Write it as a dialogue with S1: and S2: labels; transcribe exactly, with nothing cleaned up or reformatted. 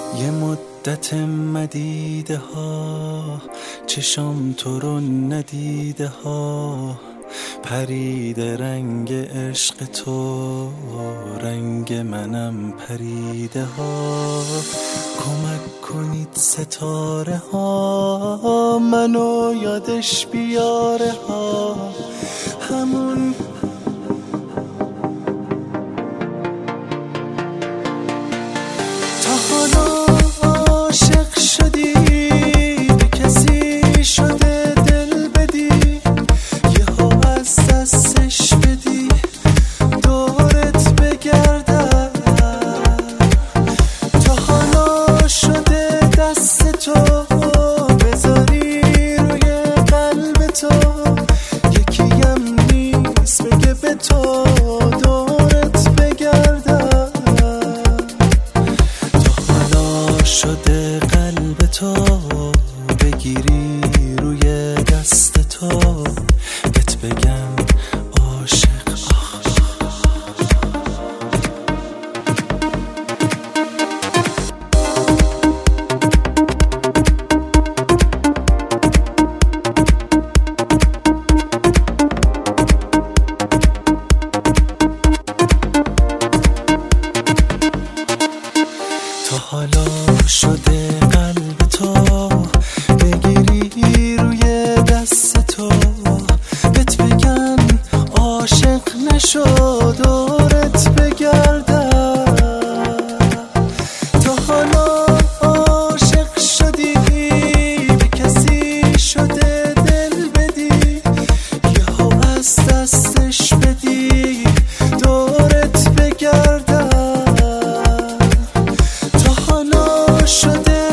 S1: یه مدت مدیده ها چشام تو رو ندیده ها، پریده رنگ عشق تو، رنگ منم پریده ها. کمک کنید ستاره ها منو یادش بیاره ها، همون تا حالا عاشق شدی به کسی شده دل بدی، یهو از دستش بدی دورت بگردم. تا حالا شده دست تو بذاری روی قلب تو، یکیم نیست بگه به تو دورت بگردم. تا حالا شده قلب تو بگیری روی دست تو، بهت بگم عاشق آخ. تا حالا شده قلب تو بگیری روی دست تو، بهت بگم عاشق نشو دورت بگردم. تا حالا عاشق شدی به کسی شده دل بدی، یهو از دستش بدی دورت بگردم. تا حالا شده